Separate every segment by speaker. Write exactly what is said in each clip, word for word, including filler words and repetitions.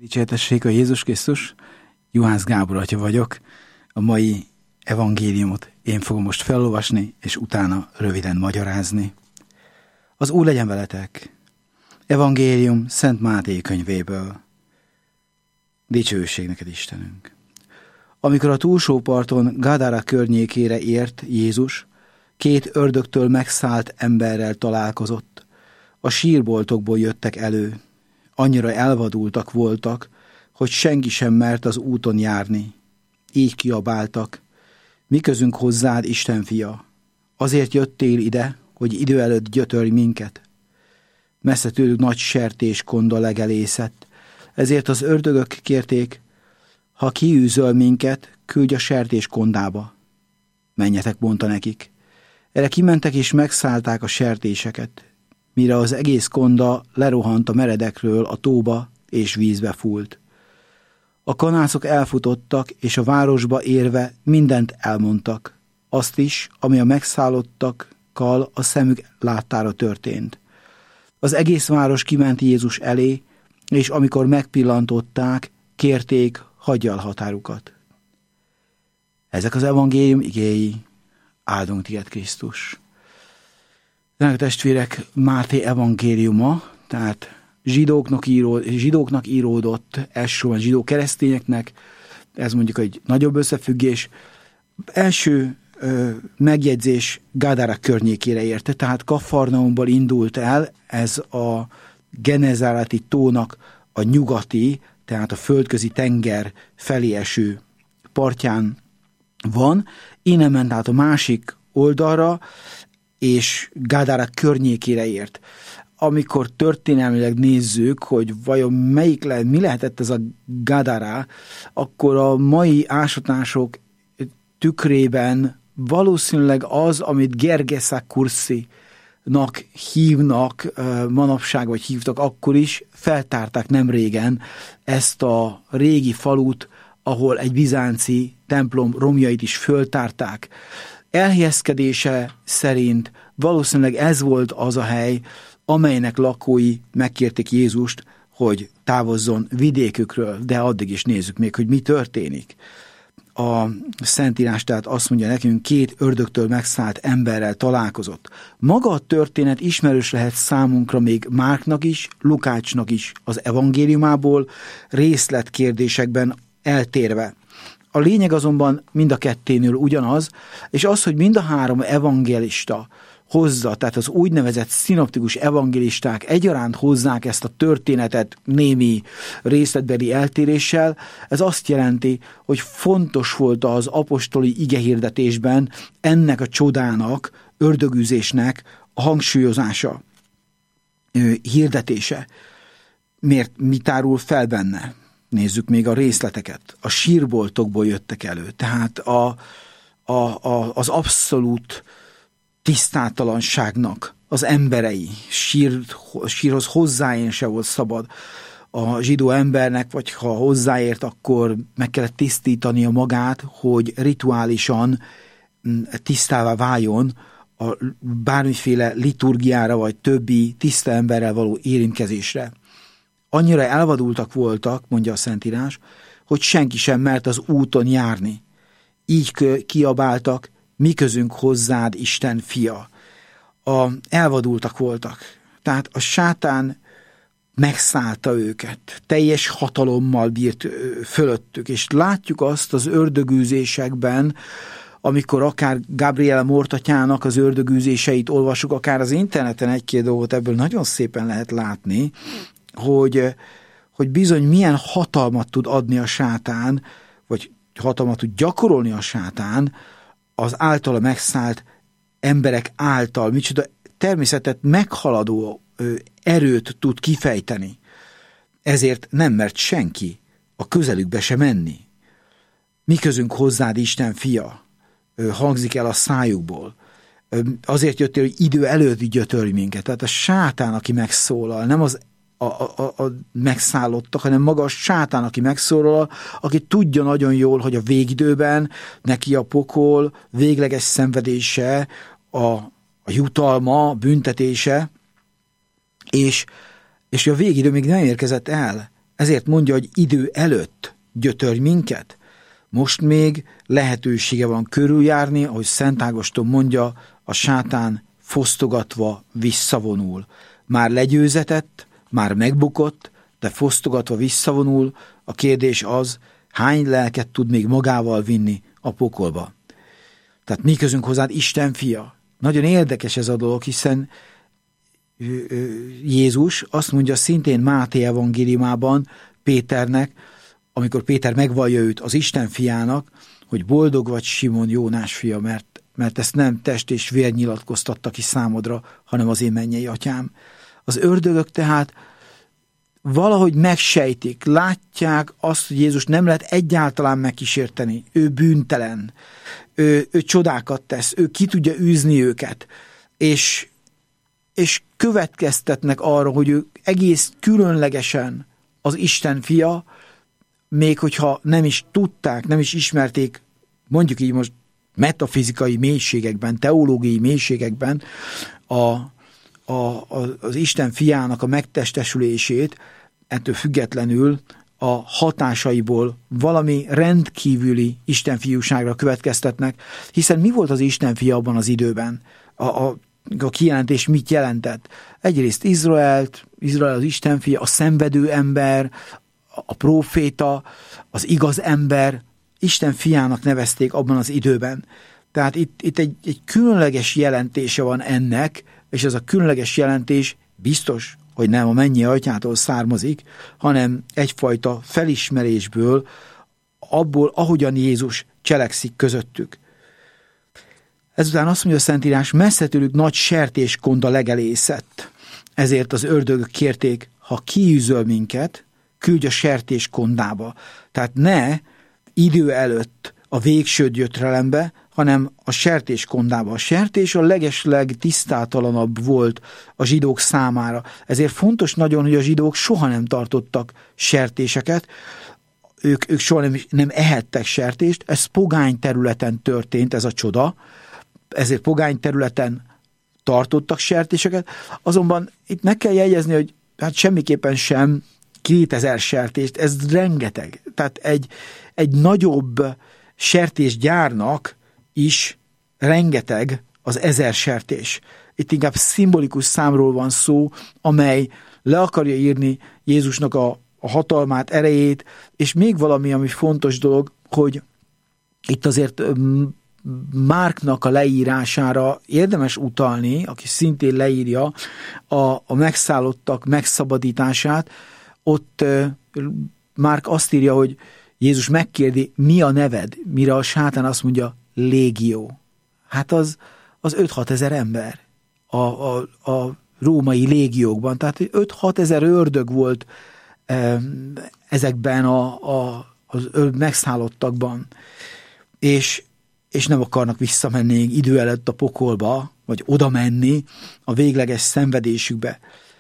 Speaker 1: Dicsértessék a Jézus Krisztus, Juhász Gábor atya vagyok. A mai evangéliumot én fogom most felolvasni, és utána röviden magyarázni. Az Úr legyen veletek! Evangélium Szent Máté könyvéből. Dicsőség neked, Istenünk! Amikor a túlsó parton Gadára környékére ért Jézus, két ördögtől megszállt emberrel találkozott. A sírboltokból jöttek elő. Annyira elvadultak voltak, hogy senki sem mert az úton járni. Így kiabáltak: mi közünk hozzád, Isten fia? Azért jöttél ide, hogy idő előtt gyötörj minket? Messze tőlük nagy sertéskonda legelészett, ezért az ördögök kérték: ha kiűzöl minket, küldj a sertéskondába. Menjetek, mondta nekik. Erre kimentek és megszállták a sertéseket, mire az egész konda lerohant a meredekről a tóba és vízbe fúlt. A kanászok elfutottak, és a városba érve mindent elmondtak, azt is, ami a megszállottakkal a szemük láttára történt. Az egész város kiment Jézus elé, és amikor megpillantották, kérték, hagyja el határukat. Ezek az evangélium igéi. Áldunk téged, Krisztus! Drága testvérek, Máté evangéliuma, tehát zsidóknak, író, zsidóknak íródott, elsősorban zsidó keresztényeknek, ez mondjuk egy nagyobb összefüggés. Első ö, megjegyzés Gadára környékére érte, tehát Kafarnaumból indult el, ez a Genezáreti tónak a nyugati, tehát a földközi tenger felé eső partján van, innen ment át a másik oldalra, és Gadára környékére ért. Amikor történelmileg nézzük, hogy vajon melyik lehet, mi lehetett ez a Gadára, akkor a mai ásatások tükrében valószínűleg az, amit Gergesakursi-nak hívnak manapság, vagy hívtak akkor is, feltárták nem régen ezt a régi falut, ahol egy bizánci templom romjait is föltárták. Elhelyezkedése szerint valószínűleg ez volt az a hely, amelynek lakói megkérték Jézust, hogy távozzon vidékükről, de addig is nézzük még, hogy mi történik. A Szentírás tehát azt mondja nekünk, két ördögtől megszállt emberrel találkozott. Maga a történet ismerős lehet számunkra még Márknak is, Lukácsnak is az evangéliumából, részletkérdésekben eltérve. A lényeg azonban mind a ketténél ugyanaz, és az, hogy mind a három evangélista hozza, tehát az úgynevezett szinoptikus evangélisták egyaránt hozzák ezt a történetet némi részletbeli eltéréssel, ez azt jelenti, hogy fontos volt az apostoli igehirdetésben ennek a csodának, ördögűzésnek a hangsúlyozása, hirdetése. Miért? Mi tárul fel benne? Nézzük még a részleteket. A sírboltokból jöttek elő, tehát a, a, a, az abszolút tisztátalanságnak az emberei, sír, sírhoz hozzáérni se volt szabad a zsidó embernek, vagy ha hozzáért, akkor meg kellett tisztítania magát, hogy rituálisan tisztává váljon a bármiféle liturgiára, vagy többi tiszta emberrel való érintkezésre. Annyira elvadultak voltak, mondja a Szentírás, hogy senki sem mert az úton járni. Így kiabáltak: mi közünk hozzád, Isten fia? A, elvadultak voltak. Tehát a sátán megszállta őket, teljes hatalommal bírt fölöttük, és látjuk azt az ördögűzésekben, amikor akár Gabriela Mortatyának az ördögűzéseit olvasjuk, akár az interneten egy-két dolgot ebből nagyon szépen lehet látni, hogy, hogy bizony milyen hatalmat tud adni a sátán, vagy hatalmat tud gyakorolni a sátán az általa megszállt emberek által, micsoda természetet meghaladó erőt tud kifejteni. Ezért nem mert senki a közelükbe se menni. Mi közünk hozzád, Isten fia? Hangzik el a szájukból. Azért jöttél, hogy idő előtt gyötörj minket. Tehát a sátán, aki megszólal, nem az A, a, a megszállottak, hanem maga a sátán, aki megszólal, aki tudja nagyon jól, hogy a végidőben neki a pokol végleges szenvedése, a, a jutalma, büntetése, és, és a végidő még nem érkezett el. Ezért mondja, hogy idő előtt gyötörj minket. Most még lehetősége van körüljárni, ahogy Szent Ágoston mondja, a sátán fosztogatva visszavonul. Már legyőzetett, már megbukott, de fosztogatva visszavonul. A kérdés az, hány lelket tud még magával vinni a pokolba. Tehát mi közünk hozzád, Isten fia? Nagyon érdekes ez a dolog, hiszen Jézus azt mondja szintén Máté evangéliumában Péternek, amikor Péter megvallja őt az Isten fiának, hogy boldog vagy Simon, Jónás fia, mert, mert ezt nem test és vér nyilatkoztatta ki számodra, hanem az én mennyei atyám. Az ördögök tehát valahogy megsejtik, látják azt, hogy Jézus nem lehet egyáltalán megkísérteni. Ő bűntelen, ő, ő csodákat tesz, ő ki tudja űzni őket, és, és következtetnek arra, hogy ő egész különlegesen az Isten fia, még hogyha nem is tudták, nem is ismerték, mondjuk így most metafizikai mélységekben, teológiai mélységekben a, a, az Isten fiának a megtestesülését, ettől függetlenül a hatásaiból valami rendkívüli Isten fiúságra következtetnek, hiszen mi volt az Isten fia abban az időben? A, a, a kijelentés mit jelentett? Egyrészt Izraelt, Izrael az Isten fia, a szenvedő ember, a próféta, az igaz ember, Isten fiának nevezték abban az időben. Tehát itt, itt egy, egy különleges jelentése van ennek, és ez a különleges jelentés biztos, hogy nem a mennyei atyától származik, hanem egyfajta felismerésből, abból, ahogyan Jézus cselekszik közöttük. Ezután azt mondja a Szentírás, messze tőlük nagy sertéskonda legelészett. Ezért az ördögök kérték, ha kiűzöl minket, küldj a sertéskondába. Tehát ne idő előtt a végső gyötrelembe, hanem a sertéskondába. A sertés a legesleg tisztátalanabb volt a zsidók számára. Ezért fontos nagyon, hogy a zsidók soha nem tartottak sertéseket, ők, ők soha nem, nem ehettek sertést, ez pogány területen történt, ez a csoda, ezért pogány területen tartottak sertéseket, azonban itt meg kell jegyezni, hogy hát semmiképpen sem kétezer sertést, ez rengeteg. Tehát egy, egy nagyobb sertésgyárnak is rengeteg az ezer sertés. Itt inkább szimbolikus számról van szó, amely le akarja írni Jézusnak a, a hatalmát, erejét, és még valami, ami fontos dolog, hogy itt azért Márknak a leírására érdemes utalni, aki szintén leírja a, a megszállottak megszabadítását. Ott Márk azt írja, hogy Jézus megkérdi, mi a neved, mire a sátán azt mondja, légió. Hát az, az öt-hat ezer ember a, a, a római légiókban. Tehát öt-hat ezer ördög volt e, ezekben a, a, az megszállottakban. És, és nem akarnak visszamenni idő előtt a pokolba, vagy oda menni a végleges szenvedésükbe.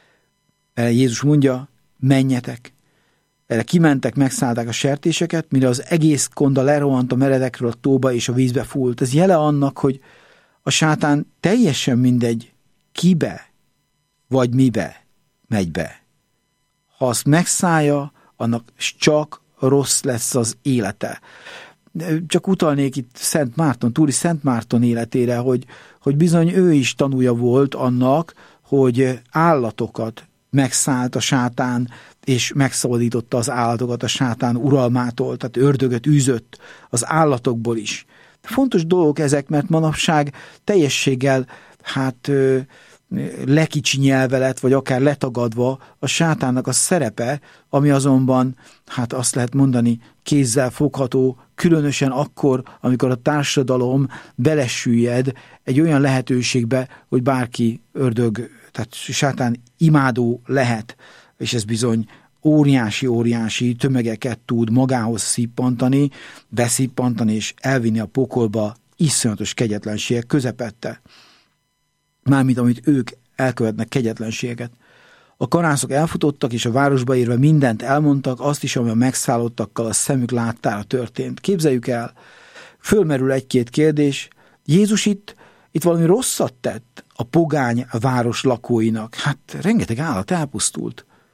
Speaker 1: Erre Jézus mondja, menjetek. Erre kimentek, megszállták a sertéseket, mire az egész konda lerohant a meredekről a tóba és a vízbe fúlt. Ez jele annak, hogy a sátán teljesen mindegy, kibe vagy mibe megy be. Ha azt megszállja, annak csak rossz lesz az élete. Csak utalnék itt Szent Márton, Túri Szent Márton életére, hogy, hogy bizony ő is tanúja volt annak, hogy állatokat megszállt a sátán, és megszabadította az állatokat a sátán uralmától, tehát ördögöt űzött az állatokból is. Fontos dolgok ezek, mert manapság teljességgel hát ö, lekicsinyelve lett, vagy akár letagadva a sátánnak a szerepe, ami azonban, hát azt lehet mondani, kézzel fogható, különösen akkor, amikor a társadalom belesüllyed egy olyan lehetőségbe, hogy bárki ördög, tehát sátán imádó lehet, és ez bizony óriási-óriási tömegeket tud magához szippantani, beszippantani és elvinni a pokolba iszonyatos kegyetlenségek közepette. Mármint amit ők elkövetnek kegyetlenséget. A karászok elfutottak, és a városba érve mindent elmondtak, azt is, ami a megszállottakkal a szemük láttára történt. Képzeljük el, fölmerül egy-két kérdés, Jézus itt, itt valami rosszat tett a pogány város lakóinak. Hát rengeteg állat elpusztult.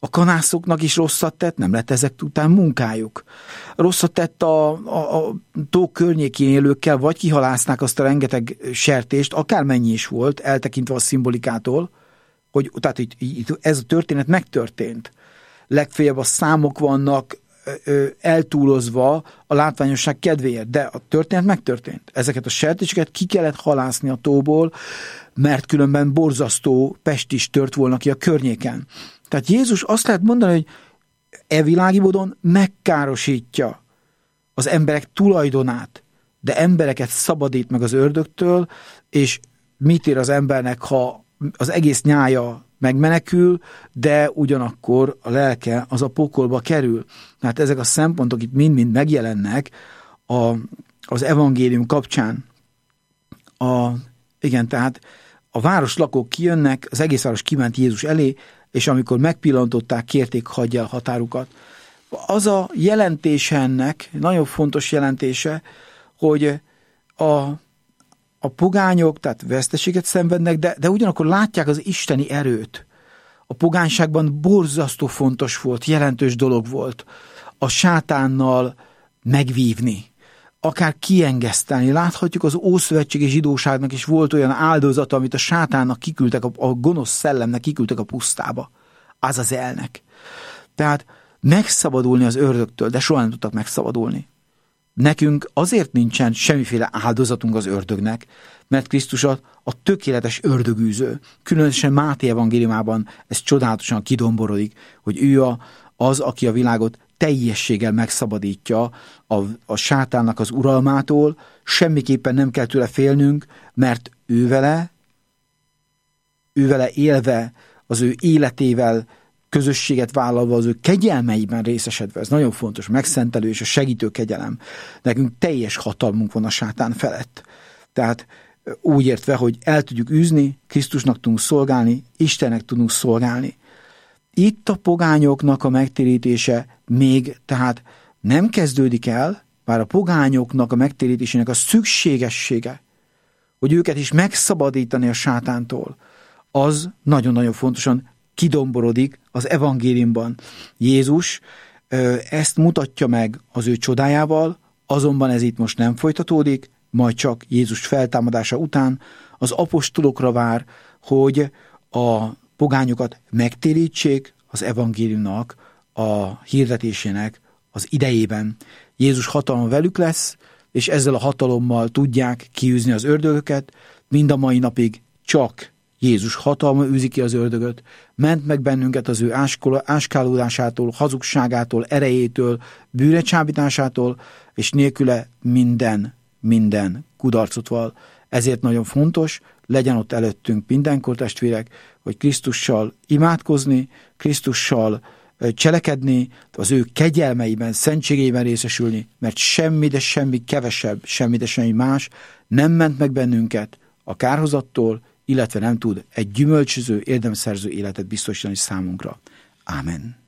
Speaker 1: A kanászoknak is rosszat tett, nem lett ezek után munkájuk. Rosszat tett a, a, a tó környékén élőkkel, vagy kihalásznák azt a rengeteg sertést, akármennyi is volt, eltekintve a szimbolikától, hogy tehát így, így, ez a történet megtörtént. Legfeljebb a számok vannak ö, eltúlozva a látványosság kedvéért, de a történet megtörtént. Ezeket a sertéseket ki kellett halászni a tóból, mert különben borzasztó pest is tört volna ki a környéken. Tehát Jézus azt lehet mondani, hogy e világi módon megkárosítja az emberek tulajdonát, de embereket szabadít meg az ördögtől, és mit ér az embernek, ha az egész nyája megmenekül, de ugyanakkor a lelke az a pokolba kerül. Tehát ezek a szempontok itt mind-mind megjelennek a, az evangélium kapcsán. A, igen, tehát a városlakók kijönnek, az egész város kiment Jézus elé, és amikor megpillantották, kérték, hagyja el határukat. Az a jelentése ennek, nagyon fontos jelentése, hogy a, a pogányok, tehát veszteséget szenvednek, de, de ugyanakkor látják az isteni erőt. A pogányságban borzasztó fontos volt, jelentős dolog volt a sátánnal megvívni, akár kiengesztelni. Láthatjuk, az ószövetségi zsidóságnak is volt olyan áldozata, amit a sátánnak kiküldtek, a, a gonosz szellemnek kiküldtek a pusztába. Az az elnek. Tehát megszabadulni az ördögtől, de soha nem tudtak megszabadulni. Nekünk azért nincsen semmiféle áldozatunk az ördögnek, mert Krisztus a, a tökéletes ördögűző. Különösen Máté evangéliumában ez csodálatosan kidomborodik, hogy ő a, az, aki a világot teljességgel megszabadítja a, a sátánnak az uralmától, semmiképpen nem kell tőle félnünk, mert ő vele, ő vele élve, az ő életével közösséget vállalva, az ő kegyelmeiben részesedve, ez nagyon fontos, megszentelő és a segítő kegyelem. Nekünk teljes hatalmunk van a sátán felett. Tehát úgy értve, hogy el tudjuk űzni, Krisztusnak tudunk szolgálni, Istennek tudunk szolgálni. Itt a pogányoknak a megtérítése még tehát nem kezdődik el, bár a pogányoknak a megtérítésének a szükségessége, hogy őket is megszabadítani a sátántól, az nagyon-nagyon fontosan kidomborodik az evangéliumban. Jézus ezt mutatja meg az ő csodájával, azonban ez itt most nem folytatódik, majd csak Jézus feltámadása után az apostolokra vár, hogy a pogányokat megtérítsék az evangéliumnak, a hirdetésének az idejében. Jézus hatalma velük lesz, és ezzel a hatalommal tudják kiűzni az ördögöket, mind a mai napig csak Jézus hatalma űzi ki az ördögöt, ment meg bennünket az ő áskálódásától, hazugságától, erejétől, bűrecsábításától, és nélküle minden, minden kudarcot val. Ezért nagyon fontos, legyen ott előttünk mindenkor, testvérek, hogy Krisztussal imádkozni, Krisztussal cselekedni, az ő kegyelmeiben, szentségeiben részesülni, mert semmi, de semmi kevesebb, semmi, de semmi más nem ment meg bennünket a kárhozattól, illetve nem tud egy gyümölcsöző, érdemszerző életet biztosítani számunkra. Ámen.